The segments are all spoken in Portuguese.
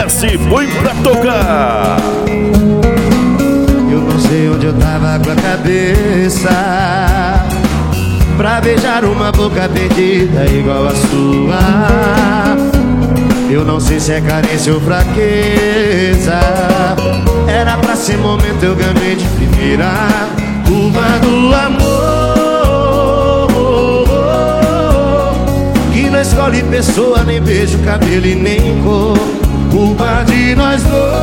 desce, põe pra tocar. Eu não sei onde eu tava com a cabeça pra beijar uma boca perdida igual a sua. Eu não sei se é carência ou fraqueza. Era pra ser momento, eu ganhei de primeira. Culpa do amor que não escolhe pessoa, nem beijo, cabelo e nem cor. Culpa de nós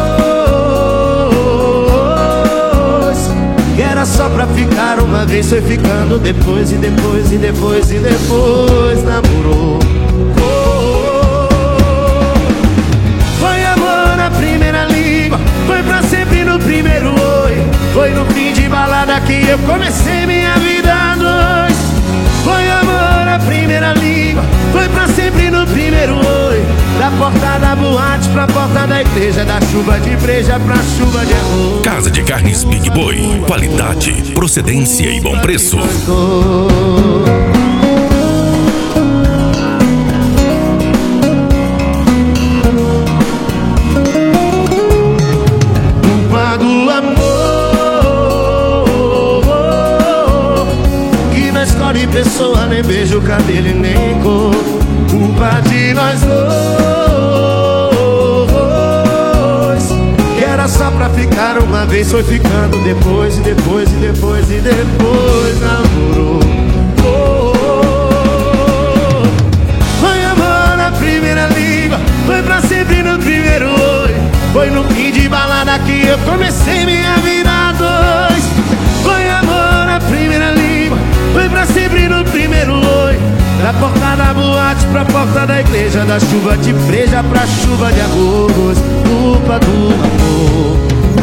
dois, que era só pra ficar uma vez, foi ficando depois e depois e depois e depois namorou. Foi amor na primeira língua, foi pra sempre no primeiro oi. Foi no fim de balada que eu comecei minha vida a dois. Foi amor na primeira língua, foi pra sempre no primeiro oi. Da porta da boate pra porta da igreja, da chuva de breja pra chuva de amor. Casa de Carnes Big Boy, qualidade, procedência e bom preço. Culpa do amor que não escolhe pessoa, nem beijo, cabelo e nem cor. Culpa de nós dois, que era só pra ficar uma vez, foi ficando depois e depois e depois e depois namorou. Foi amor na primeira língua, foi pra sempre no primeiro oi. Foi no fim de balada que eu comecei minha vida a dois. Foi amor na primeira língua, foi pra sempre no primeiro oi. Da porta da boate pra porta da igreja, da chuva de breja pra chuva de arroz. Culpa do amor.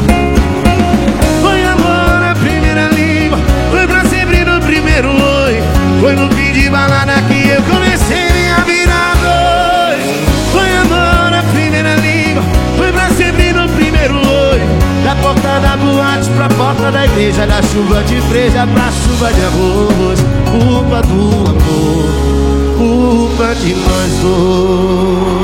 Foi amor na primeira língua, foi pra sempre no primeiro oi. Foi no fim de balada que eu comecei minha vida a dois. Foi amor na primeira língua, foi pra sempre no primeiro oi. Da porta da boate pra porta da igreja, da chuva de breja pra chuva de arroz. Culpa do amor, culpa de nós dois.